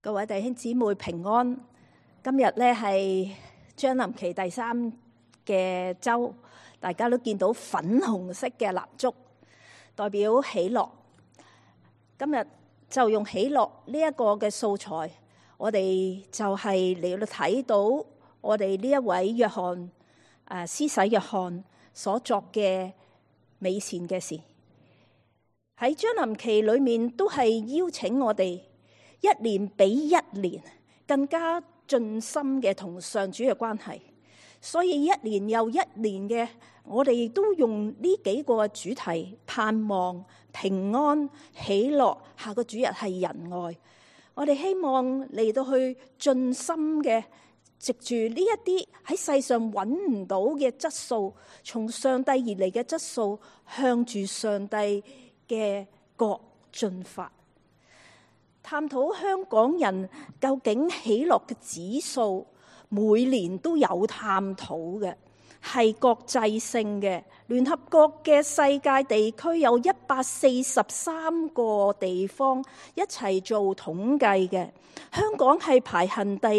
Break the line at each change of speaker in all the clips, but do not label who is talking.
各位弟兄姊妹平安。今日咧係將臨期第3嘅週，大家都見到粉紅色嘅蠟燭，代表喜樂。今日就用喜樂呢一個嘅素材，我哋就係嚟到睇到我哋呢一位約翰施洗約翰所作嘅美善嘅事。喺將臨期裏面都係邀請我哋一年比一年更加盡心嘅同上主嘅關係，所以一年又一年嘅，我哋亦都用呢幾個主題：盼望、平安、喜樂。下個主日係仁愛。我哋希望嚟到去盡心嘅，藉住呢一啲喺世上揾唔到嘅質素，從上帝而嚟嘅質素，向住上帝嘅國進發。探討香港人究竟喜樂嘅指數，每年都有探討嘅，係國際性嘅。聯合國嘅世界地區有143個地方一齊做統計嘅，香港係排行第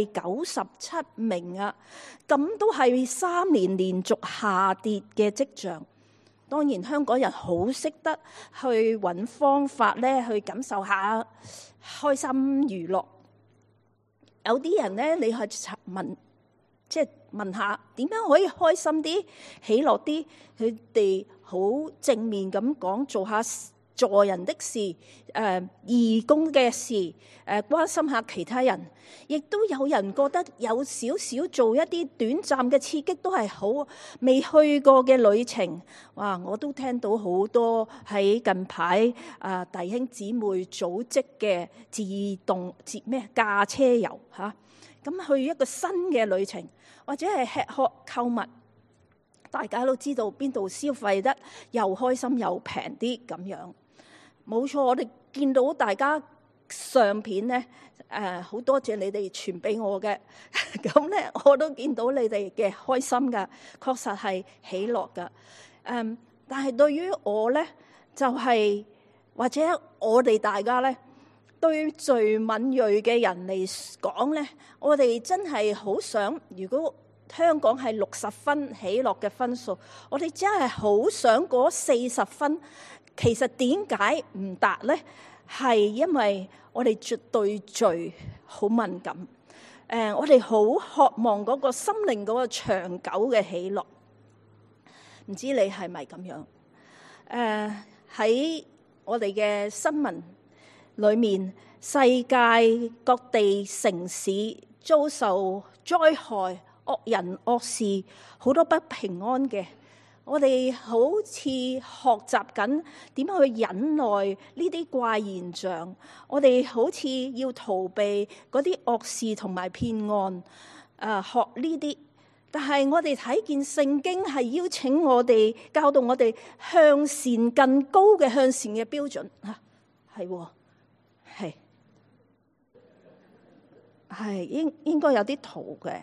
97名啊！咁都係3年連續下跌嘅跡象。當然香港人好識得去揾方法咧，去感受下開心娛樂。有啲人咧，你去問下點樣可以開心啲、喜樂啲，佢哋好正面咁講，做下助人的事，義工嘅事，關心下其他人。亦都有人覺得有少少做一啲短暫嘅刺激都係好。未去過嘅旅程，哇！我都聽到好多喺近排弟兄姊妹組織嘅自動駕車遊嚇，咁去一個新嘅旅程，或者係吃喝購物，大家都知道邊度消費得又開心又平啲咁樣。冇錯，我哋見到大家相片咧，好多謝你哋傳俾我嘅，咁咧我都見到你哋嘅開心噶，確實係喜樂噶。但係對於我咧，就係或者我哋大家咧，對最敏銳嘅人嚟講咧，我哋真係好想，如果香港係60分喜樂嘅分數，我哋真係好想嗰40分。其實點解唔達呢？係因為我哋絕對罪好敏感，我哋好渴望嗰個心靈嗰個長久嘅喜樂。唔知你係咪咁樣？喺我哋嘅新聞裏面，世界各地城市遭受災害、惡人惡事，好多不平安嘅。我哋好似學習緊點樣去忍耐呢啲怪現象，我哋好似要逃避嗰啲惡事同埋騙案，學呢啲。但係我哋睇見聖經係邀請我哋，教導我哋向善更高嘅向善嘅標準嚇，係應該有啲圖嘅。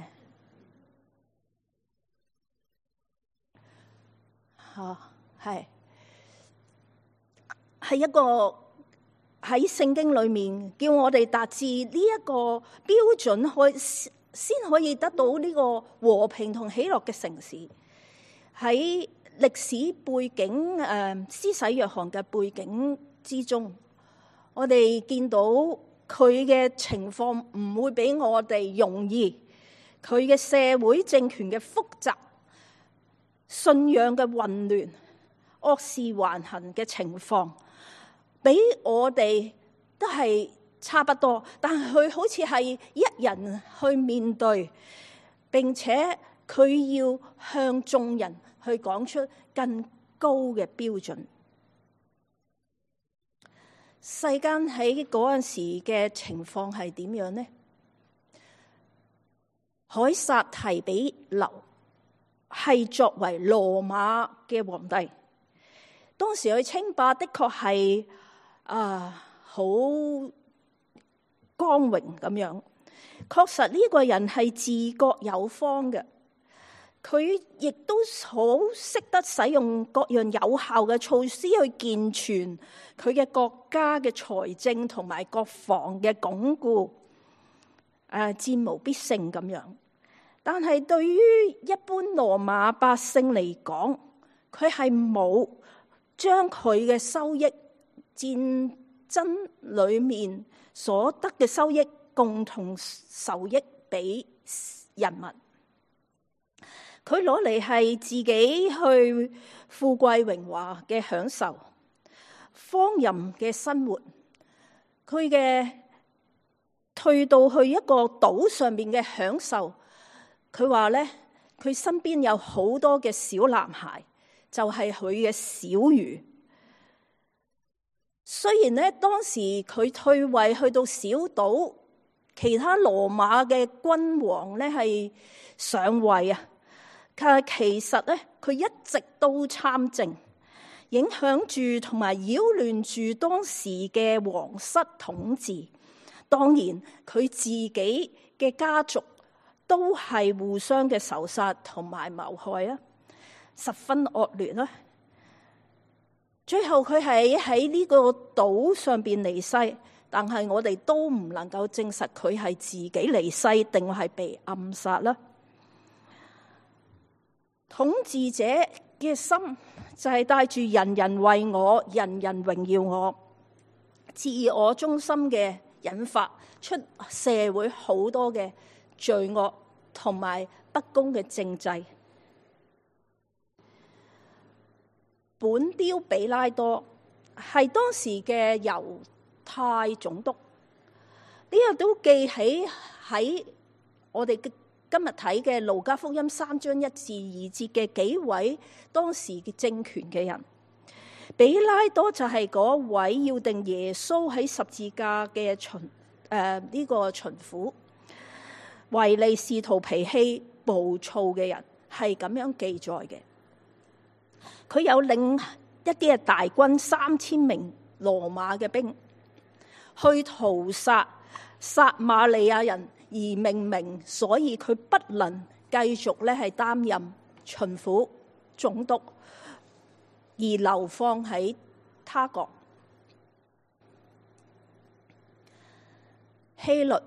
係一個喺聖經裏面叫我哋達至呢一個標準，先可以得到呢個和平同喜樂嘅城市。喺歷史背景，施洗約翰嘅背景之中，我哋見到佢嘅情況唔會比我哋容易，佢嘅社會政權嘅複雜，信仰嘅混亂，惡事橫行嘅情況，比我哋都係差不多。但係佢好似係一人去面對，並且佢要向眾人去講出更高嘅標準。世間喺嗰陣時嘅情況係點樣呢？凱撒提比留係作為羅馬嘅皇帝，當時佢稱霸的確係好光榮咁樣。確實呢個人係治國有方嘅，佢亦都好識得使用各樣有效嘅措施去健全佢嘅國家嘅財政同埋國防嘅鞏固。 戰無必勝咁樣。但係對於一般羅馬百姓嚟講，佢係冇將佢嘅收益，戰爭裏面所得嘅收益共同受益俾人民。佢攞嚟係自己去富貴榮華嘅享受，荒淫嘅生活。佢嘅退到去一個島上面嘅享受，佢話咧，佢身邊有好多嘅小男孩，就係佢嘅小魚。雖然咧當時佢退位去到小島，其他羅馬嘅君王咧係上位啊，但係其實咧佢一直都參政，影響住同埋擾亂住當時嘅皇室統治。當然佢自己嘅家族都係互相嘅仇殺同埋謀害啊，十分惡劣啦。最後佢係喺呢個島上邊離世，但係我哋都唔能夠證實佢係自己離世定係被暗殺啦。統治者嘅心就係帶住人人為我，人人榮耀我，自我中心嘅引發出社會好多嘅罪惡同埋不公嘅政制。本丟彼拉多係當時嘅猶太總督，呢個都記起喺我哋今日睇嘅路加福音3章1至2節嘅幾位當時嘅政權嘅人。彼拉多就係嗰位要定耶穌喺十字架嘅呢個巡撫，唯利是圖、脾氣暴躁嘅人，係咁樣記載嘅。佢有領一啲嘅大軍3000名羅馬嘅兵去屠殺撒瑪利亞人而命名，所以佢不能繼續咧係擔任巡撫總督，而流放喺他國。希律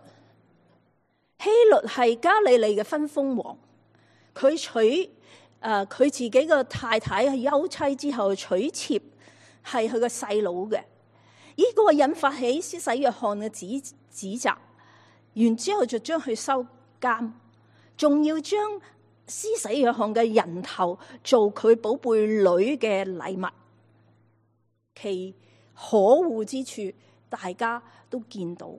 係加利利嘅分封王，佢娶佢自己嘅太太係休妻之後娶妾，係佢個細佬嘅。呢個引發起施洗約翰嘅指責，然之後就將佢收監，仲要將施洗約翰嘅人頭做佢寶貝女嘅禮物。其可惡之處，大家都見到。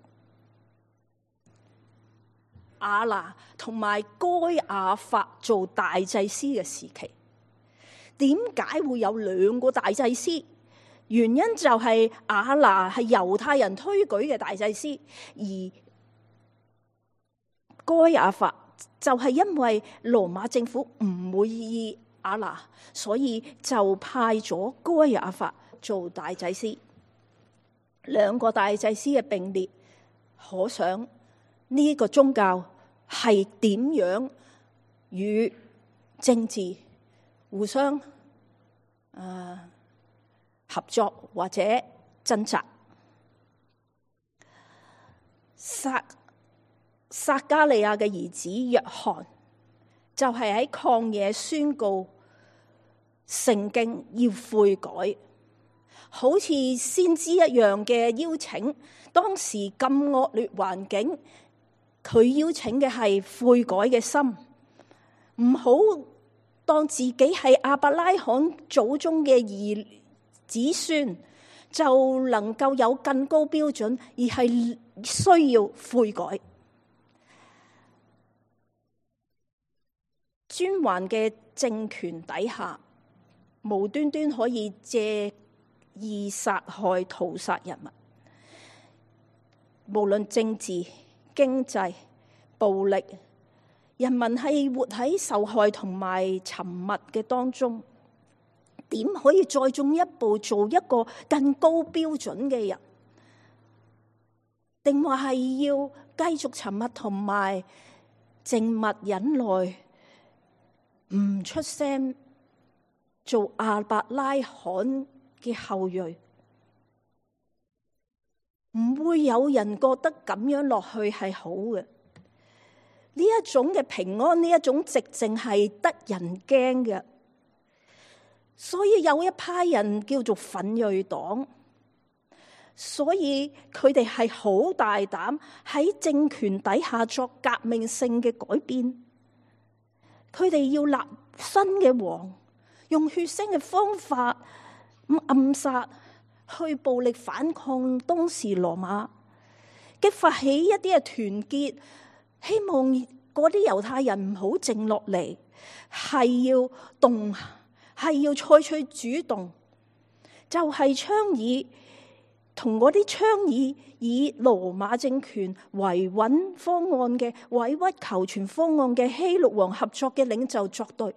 亞拿同埋該亞法做大祭司嘅時期，點解會有2個大祭司？原因就係亞拿係猶太人推舉嘅大祭司，而該亞法就係因為羅馬政府唔滿意亞拿，所以就派咗該亞法做大祭司。2個大祭司嘅並列，可想呢個宗教係點樣與政治互相合作或者掙扎。撒加利亞嘅兒子約翰就係喺曠野宣告聖經要悔改，好似先知一樣嘅邀請。當時咁惡劣環境，佢邀請嘅係悔改嘅心，唔好當自己係亞伯拉罕祖宗嘅兒子孫就能夠有更高標準，而係需要悔改。專橫嘅政權底下，無端端可以借意殺害、屠殺人民，無論政治、經濟、暴力，人民係活喺受害同埋沉默嘅當中，點可以再進一步做一個更高標準嘅人？定話係要繼續沉默同埋靜默忍耐，唔出聲，做亞伯拉罕嘅後裔？唔會有人覺得咁樣落去係好嘅。 呢一種嘅平安，呢一種寂靜係得人驚嘅。所以有一派人叫做奮銳黨，所以佢哋係好大膽喺政權底下作革命性嘅改變。佢哋要立新嘅王，用血腥嘅方法暗殺，去暴力反抗當時羅馬，激發起一啲嘅團結，希望嗰啲猶太人唔好靜落嚟，係要採取主動，就係倡議同嗰啲倡議以羅馬政權維穩方案嘅委屈求全方案嘅希律王合作嘅領袖作對。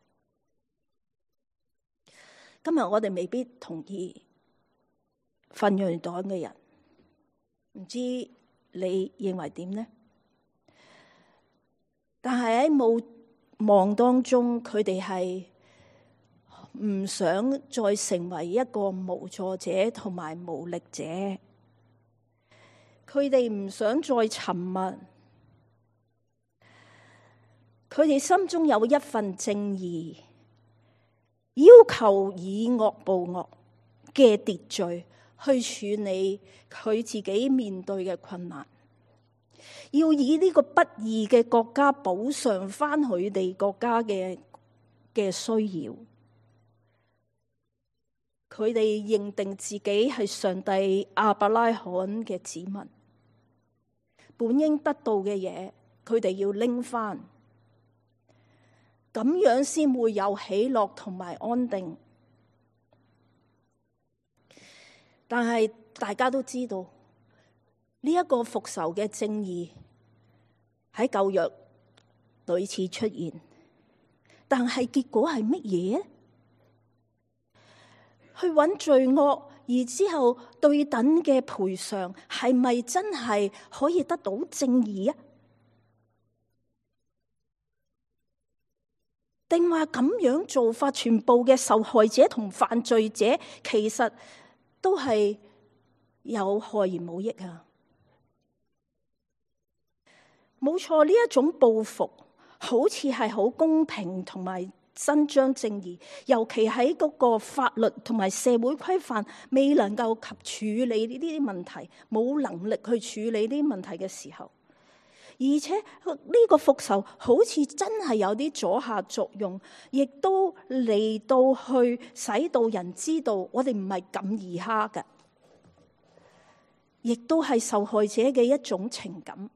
今日我哋未必同意奮銳黨嘅人，唔知你認為點呢？但係喺無望當中，佢哋係唔想再成為一個無助者同埋無力者，佢哋唔想再沉默，佢哋心中有一份正義，要求以惡報惡嘅秩序去處理佢自己面對嘅困難，要以呢個不義嘅國家補償翻佢哋國家嘅需要。佢哋認定自己係上帝亞伯拉罕嘅子民，本應得到嘅嘢，佢哋要拎翻，咁樣先會有喜樂同埋安定。但係大家都知道，呢一個復仇嘅正義喺舊約屢次出現，但係結果係乜嘢？去揾罪惡，而之後對等嘅賠償，係咪真係可以得到正義啊？定話咁樣做法，全部嘅受害者同犯罪者，其實都係有害而無益啊？冇錯，呢一種報復好似係好公平同埋伸張正義，尤其喺嗰個法律同埋社會規範未能夠及處理呢啲問題，冇能力去處理呢啲問題嘅時候，而且呢個復仇好似真係有啲阻嚇作用，亦都嚟到去使到人知道我哋唔係咁易蝦嘅，亦都係受害者嘅一種情感，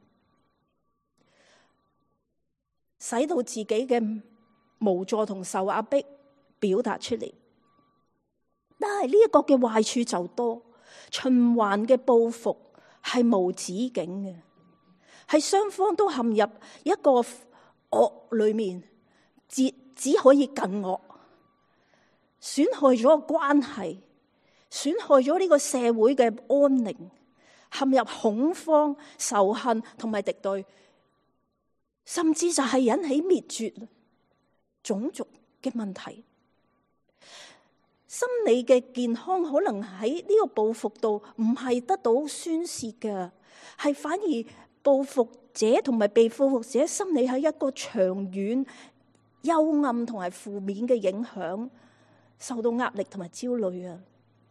使到自己嘅無助同受壓迫表達出嚟。但係呢一個嘅壞處就多，循環嘅報復係無止境嘅，係雙方都陷入一個惡裏面，只可以更惡，損害咗個關係，損害咗呢個社會嘅安寧，陷入恐慌、仇恨同埋敵對，甚至就係引起滅絕、種族嘅問題。心理嘅健康可能喺呢個報復度唔係得到宣泄嘅，係反而報復者同埋被報復者心理喺一個長遠幽暗同埋負面嘅影響，受到壓力同埋焦慮啊！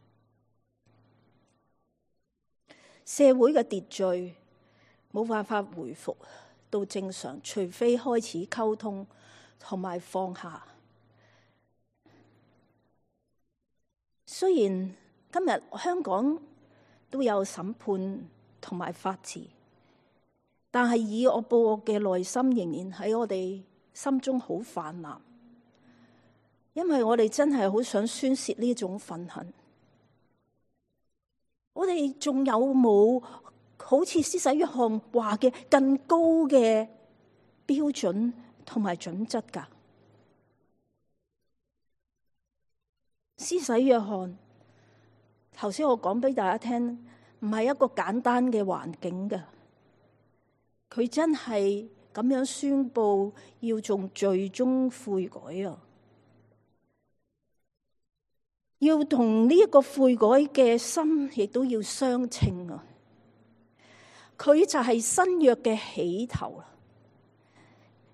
社會嘅秩序冇辦法回復到正常，除非開始溝通同埋放下。雖然今日香港都有審判同埋法治，但係以惡報惡嘅內心仍然喺我哋心中好泛濫，因為我哋真係好想宣洩呢種憤恨。我哋仲有冇好似施洗約翰話嘅更高嘅標準同埋準則㗎？施洗約翰頭先我講俾大家聽，唔係一個簡單嘅環境㗎，佢真係咁樣宣布要從罪中悔改啊！要同呢一個悔改嘅心，亦都要相稱啊！佢就係新約嘅起頭啦。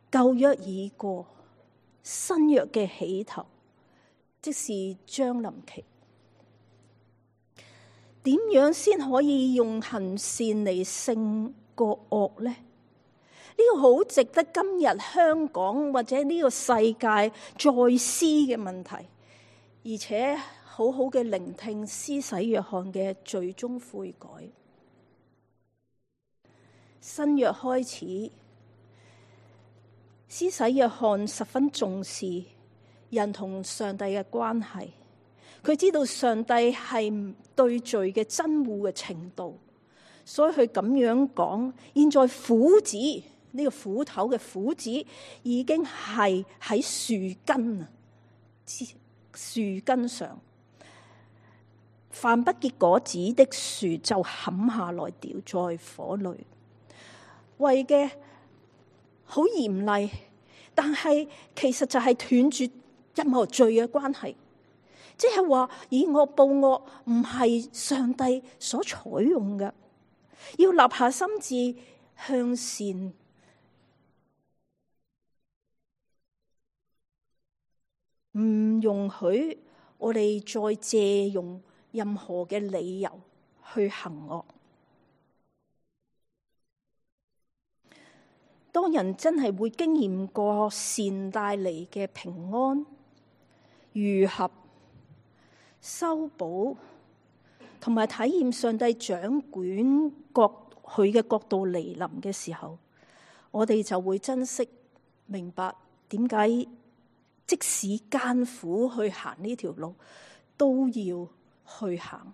舊約已過，新約嘅起頭，即是將臨期。點樣先可以用行善嚟勝過惡呢？呢個好值得今日香港或者呢個世界再思嘅問題，而且好好嘅聆聽施洗約翰嘅最終悔改。新約開始，施洗約翰十分重視人同上帝嘅關係，佢知道上帝係對罪嘅憎惡嘅程度，所以佢咁樣講：現在斧子，呢個斧頭嘅斧子已經係喺樹根啊，樹根上，凡不結果子的樹就砍下來掉在火裏。為嘅好嚴厲，但係其實就係斷絕任何罪嘅關係，即係話以惡報惡唔係上帝所採用嘅，要立下心志向善，唔容許我哋再借用任何嘅理由去行惡。當人真係會經驗過善帶嚟嘅平安、愈合、修補，同埋體驗上帝掌管佢嘅國度嚟臨嘅時候，我哋就會珍惜、明白點解即使艱苦去行呢條路，都要去行。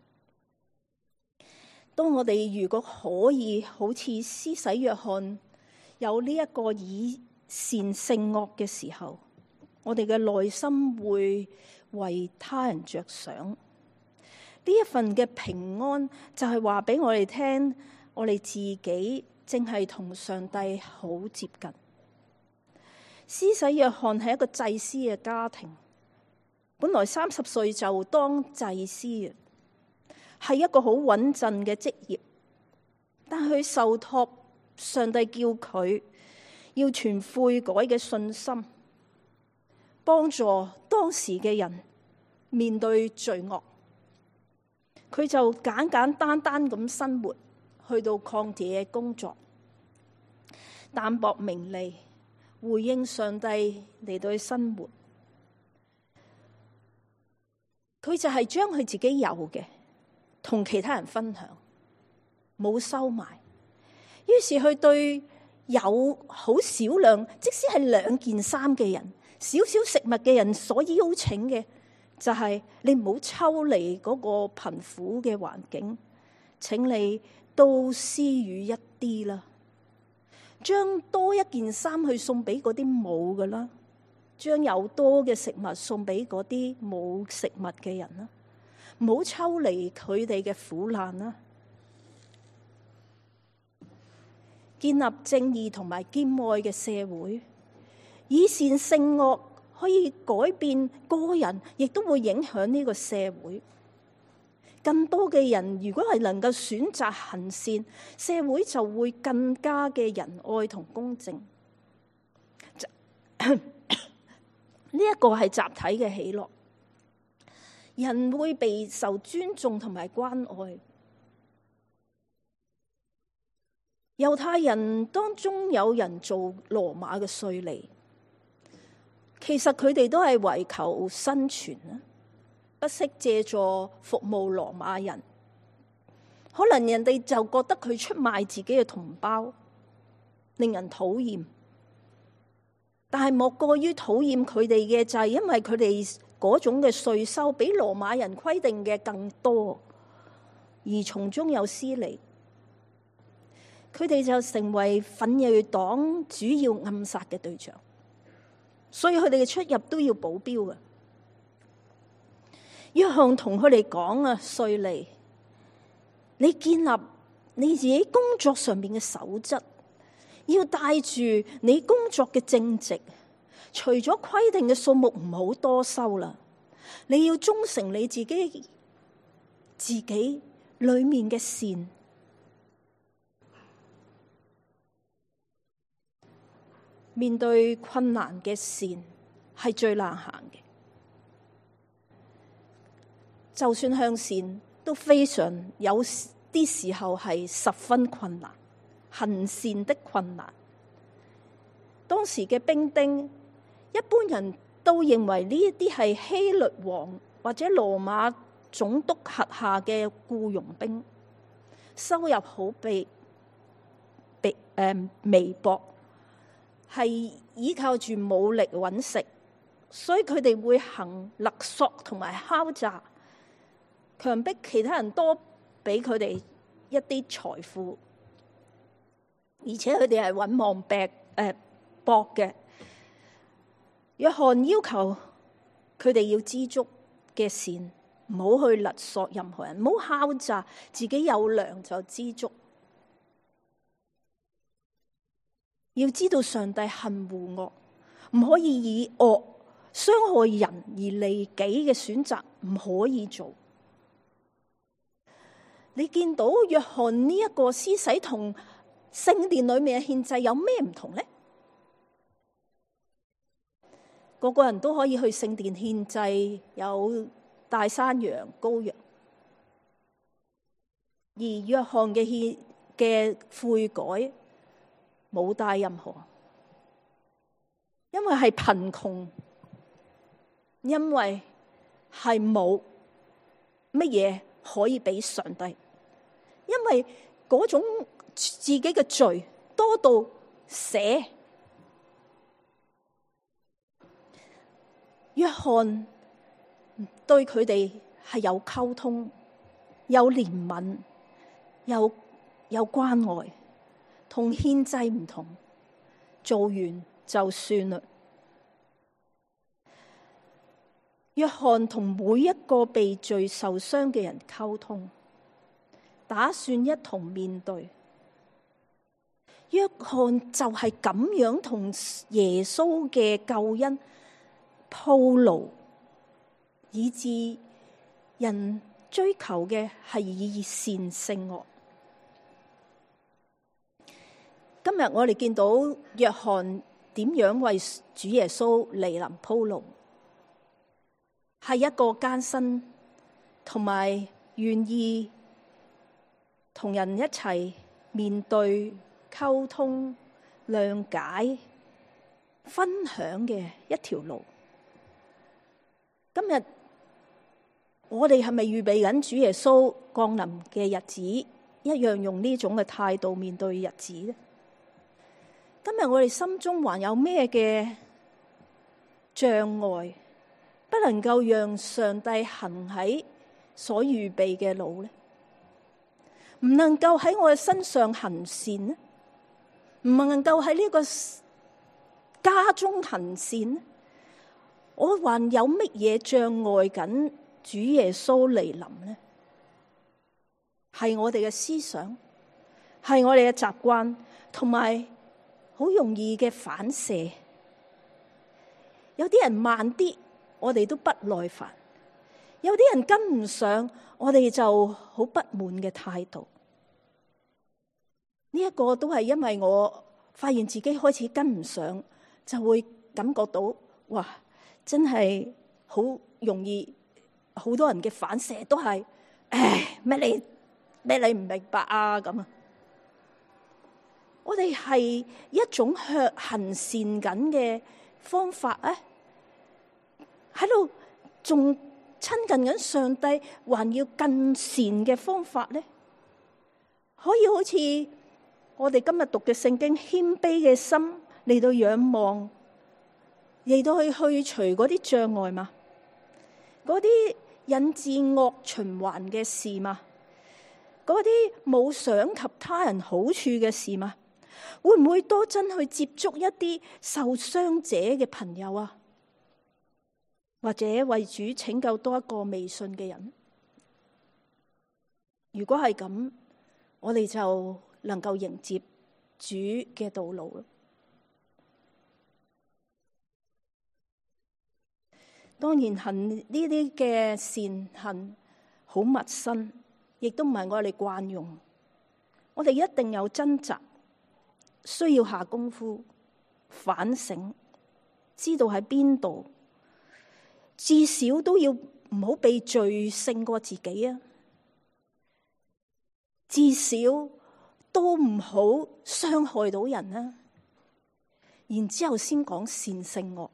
當我哋如果可以好似施洗約翰有呢一個以善勝惡嘅時候，我哋嘅內心會為他人着想。呢一份嘅平安就係話俾我哋聽，我哋自己正係同上帝好接近。施洗約翰係一個祭司嘅家庭，本來30歲就當祭司嘅，係一個好穩陣嘅職業，但佢受託上帝叫佢要傳悔改嘅信心，幫助當時嘅人面對罪惡。佢就簡簡單單咁生活，去到曠野工作，淡泊名利，回應上帝嚟到生活。佢就係將佢自己有嘅同其他人分享，冇收埋。於是佢對有好少量，即使係2件衫嘅人，少少食物嘅人所邀請嘅，就係你唔好抽離嗰個貧苦嘅環境，請你都施予一啲啦，將多1件衫去送俾嗰啲冇㗎啦，將有多嘅食物送俾嗰啲冇食物嘅人啦，唔好抽離佢哋嘅苦難啦。建立正義同埋兼愛嘅社會，以善勝惡，可以改變個人，亦都會影響呢個社會。更多嘅人如果係能夠選擇行善，社會就會更加嘅仁愛同公正。呢一個係集體嘅喜樂，人會被受尊重同埋關愛。猶太人當中有人做羅馬嘅稅吏，其實佢哋都係為求生存啊，不惜借助服務羅馬人。可能人哋就覺得佢出賣自己嘅同胞，令人討厭。但係莫過於討厭佢哋嘅就係因為佢哋嗰種嘅稅收比羅馬人規定嘅更多，而從中有私利。佢哋就成為奮銳黨主要暗殺嘅對象，所以佢哋嘅出入都要保鏢嘅。約翰同佢哋講啊，稅吏，你建立你自己工作上面嘅守則，要帶住你工作嘅正直，除咗規定嘅數目唔好多收啦，你要忠誠你自己裏面嘅善。 面對困難嘅善係最難行嘅，就算向善都非常有啲時候係十分困難，行善的困難。當時嘅兵丁，一般人都認為呢一啲係希律王或者羅馬總督轄下嘅僱傭兵，收入好微薄，係依靠住武力揾食，所以佢哋會行勒索同埋敲詐，強迫其他人多俾佢哋一啲財富，而且佢哋係穩望搏嘅。約翰要求佢哋要知足嘅善，唔好去勒索任何人，唔好敲詐，自己有糧就知足。要知道上帝恨惡惡，唔可以以惡傷害人而利己嘅選擇，唔可以做。你見到約翰呢一個施洗同聖殿裏面嘅獻祭有咩唔同呢？個個人都可以去聖殿獻祭，有大山羊、羔羊，而約翰嘅悔改冇帶任何，因為係貧窮，因為係冇乜嘢可以俾上帝，因為嗰種自己嘅罪多到瀉。約翰對佢哋係有溝通、有憐憫、有關愛，同獻祭唔同，做完就算啦。約翰同每一個被罪受傷嘅人溝通，打算一同面對。約翰就係咁樣同耶穌嘅救恩鋪路，以致人追求嘅係以善勝惡。今日我哋見到約翰點樣為主耶穌嚟臨鋪路，係一個艱辛同埋願意同人一齊面對、溝通、諒解、分享嘅一條路。今日我哋係咪預備緊主耶穌降臨嘅日子，一樣用呢種嘅態度面對日子呢？今日我哋心中還有咩嘅障礙，不能夠讓上帝行喺所預備嘅路呢？唔能夠喺我嘅身上行善呢？唔能夠喺呢個家中行善呢？我還有乜嘢障礙緊主耶穌嚟臨呢？係我哋嘅思想，係我哋嘅習慣，同埋好容易嘅反射。有啲人慢啲，我哋都不耐煩；有啲人跟唔上，我哋就好不滿嘅態度。呢一個都係因為我發現自己開始跟唔上，就會感覺到哇！真係好容易，好多人嘅反射都係，咩你唔明白啊咁啊！我哋係一種行善緊嘅方法啊，喺度仲親近緊上帝，還要更善嘅方法咧，可以好似我哋今日讀嘅聖經，謙卑嘅心嚟到仰望，嚟到去除嗰啲障礙嘛，嗰啲引致惡循環嘅事嘛，嗰啲冇想及他人好處嘅事嘛，會唔會多真去接觸一啲受傷者嘅朋友啊？或者為主拯救多一個未信嘅人？如果係咁，我哋就能夠迎接主嘅道路啦。當然行呢啲嘅善行好陌生，亦都唔係我哋慣用。我哋一定有掙扎，需要下功夫。 反省，知道喺邊度，至少都要唔好被罪勝過自己啊！至少都唔好傷害到人啊！然之後先講善勝惡。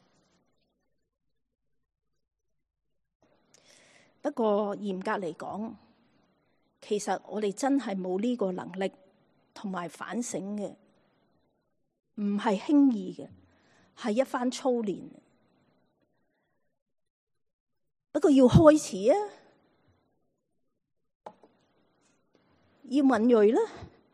不過嚴格嚟講，其實我哋真係冇呢個能力同埋反省嘅，唔係輕易嘅，係一番操練。不過要開始啊，要敏銳啦。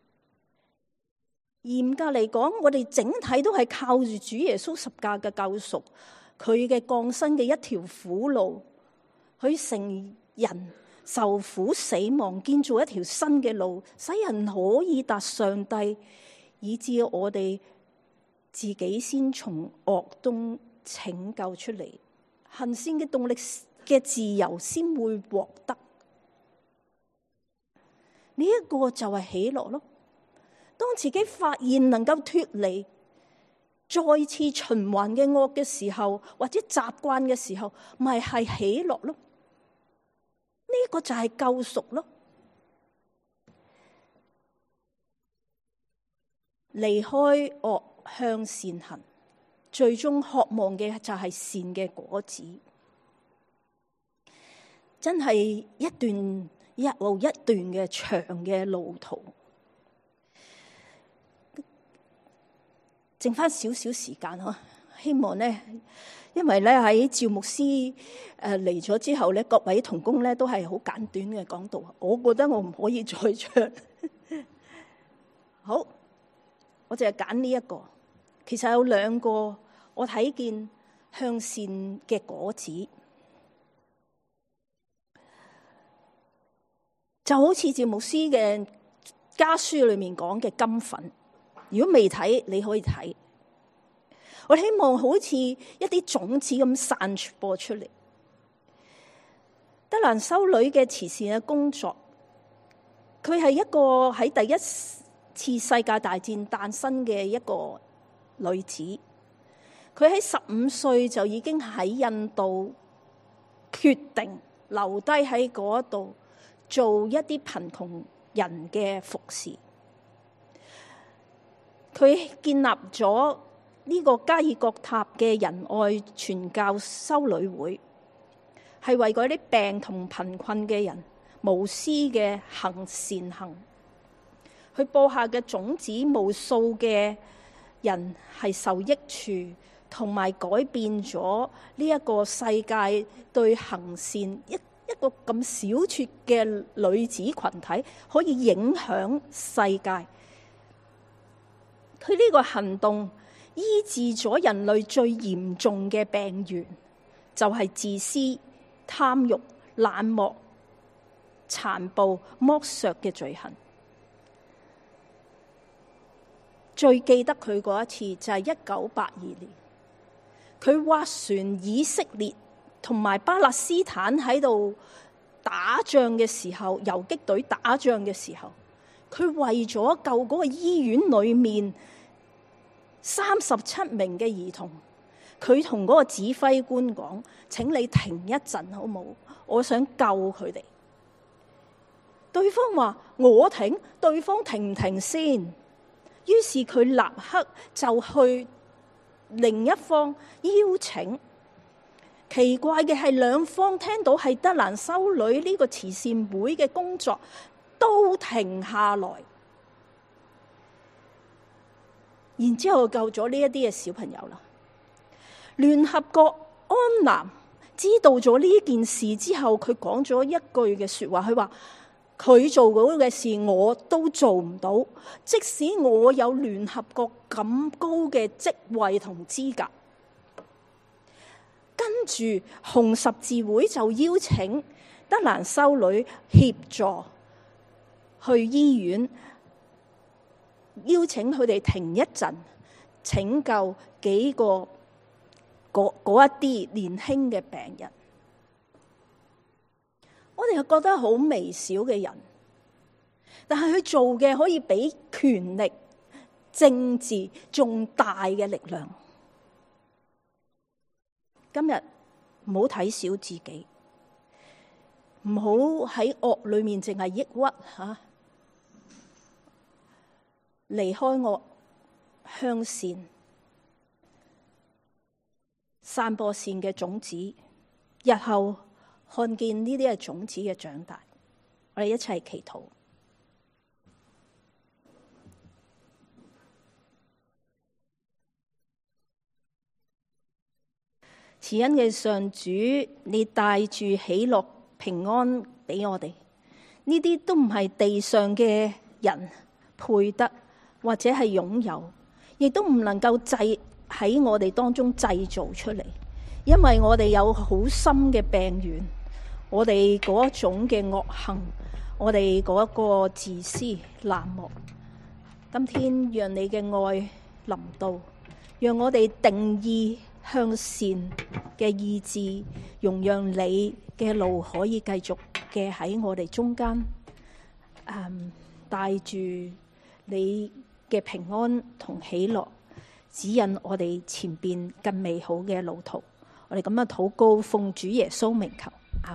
嚴格嚟講，我哋整體都係靠住主耶穌十架嘅救贖，佢嘅降生嘅一條苦路，去成人受苦死亡，建造一條新嘅路，使人可以達上帝，以致我哋自己先從惡中拯救出嚟，行善嘅動力嘅自由先會獲得。呢一個就係喜樂咯。當自己發現能夠脫離再次循環嘅惡嘅時候，或者習慣嘅時候，咪係喜樂咯。呢個就係救贖咯。離開惡向善行，最終渴望嘅就係善嘅果子。真係一段一路一段嘅長嘅路途。剩翻少少時間呵，希望呢，因為咧喺趙牧師嚟咗之後咧，各位同工咧都係好簡短嘅講道。我覺得我唔可以再唱。好，我淨係揀呢一個。其實有兩個我睇見向善嘅果子，就好似趙牧師嘅家書裏面講嘅金粉。如果未睇，你可以睇。我希望好似一啲種子咁散播出嚟。德蘭修女嘅慈善嘅工作，佢係一個喺第一次世界大戰誕生嘅一個女子。佢喺15歲就已經喺印度決定留低喺嗰度做一啲貧窮人嘅服侍。佢建立咗呢個加爾各答嘅仁愛傳教修女會，係為嗰啲病同貧困嘅人無私嘅行善行。佢播下嘅種子，無數嘅人係受益處，同埋改變咗呢一個世界對行善一個咁小撮嘅女子群體可以影響世界。佢呢個行動醫治咗人類最嚴重嘅病源，就係自私、貪慾、冷漠、殘暴、剝削嘅罪行。最記得佢嗰一次就係1982年，佢斡旋以色列同埋巴勒斯坦喺度打仗嘅時候，游擊隊打仗嘅時候，佢為咗救嗰個醫院裏面37名嘅兒童，佢同嗰個指揮官講：請你停一陣好冇？我想救佢哋。對方話：我停，對方停唔停先？於是佢立刻就去另一方邀請。奇怪嘅係，兩方聽到係德蘭修女呢個慈善會嘅工作，都停下來。然之後救咗呢一啲嘅小朋友啦。聯合國安南知道咗呢件事之後，佢講咗一句嘅說話，佢話：佢做嗰嘅事我都做唔到，即使我有聯合國咁高嘅職位同資格。跟住紅十字會就邀請德蘭修女協助去醫院，邀請佢哋停一陣，拯救幾個嗰一啲年輕嘅病人。我哋又覺得好微小嘅人，但係佢做嘅可以比權力政治仲大嘅力量。今日唔好睇小自己，唔好喺惡裏面淨係抑鬱吓，離開惡向善，散播善嘅種子，日後看見呢啲嘅種子嘅長大。我哋一齊祈禱。慈恩嘅上主，你帶住喜樂平安俾我哋，呢啲都唔係地上嘅人配得或者係擁有，亦都唔能夠喺我哋當中製造出嚟，因為我哋有好深嘅病源，我哋嗰種嘅惡行，我哋嗰一個自私冷漠。今天讓你嘅愛臨到，讓我哋定義向善嘅意志，容讓你嘅路可以繼續嘅喺我哋中間，帶住你嘅平安同喜樂，指引我哋前邊更美好嘅路途。我哋咁樣禱告，奉主耶穌名求。